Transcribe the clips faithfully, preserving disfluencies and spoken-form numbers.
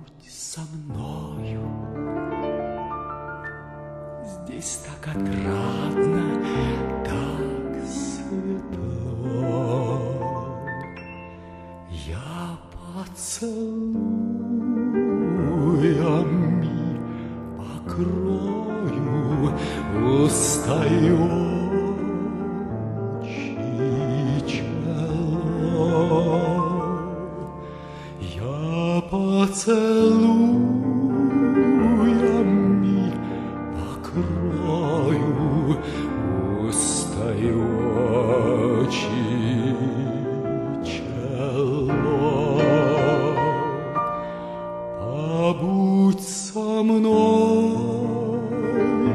со мною. Здесь так отрадно, так светло. Я поцелуями покрою уста и очи чело. Я поцелуями покрою уста и очи чело. Побудь со мной,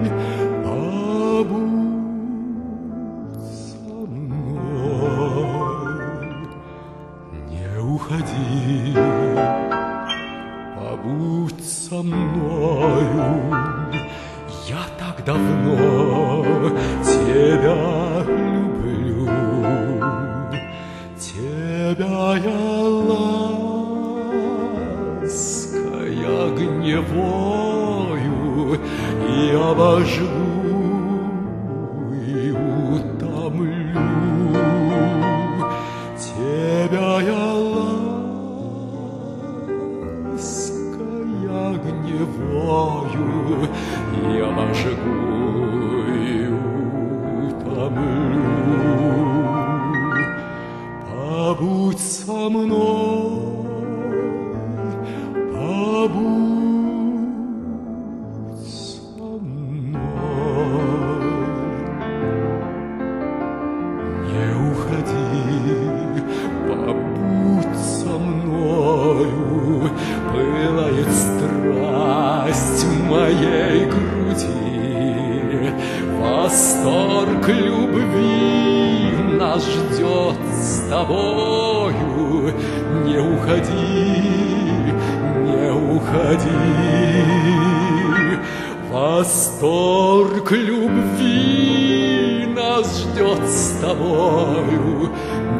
побудь со мной, не уходи. Побудь со мною, я так давно тебя люблю. Тебя я лаской огневою и обожгу и утомлю. Тебя я огневою и обожгу и утомлю. Побудь со мной, побудь со мной, не уходи, побудь со мною. Пылает страсть в моей груди, восторг любви нас ждет с тобою. Не уходи, не уходи, восторг любви нас ждет с тобою.